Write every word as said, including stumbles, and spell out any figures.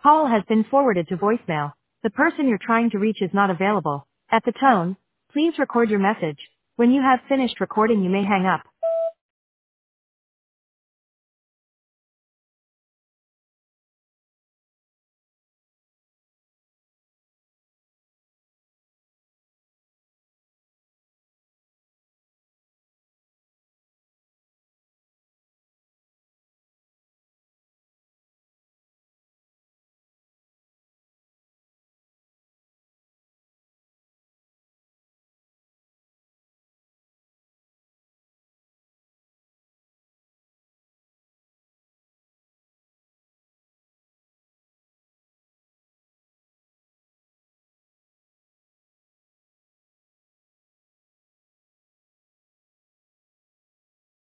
Call has been forwarded to voicemail. The person you're trying to reach is not available. At the tone, please record your message. When you have finished recording, you may hang up.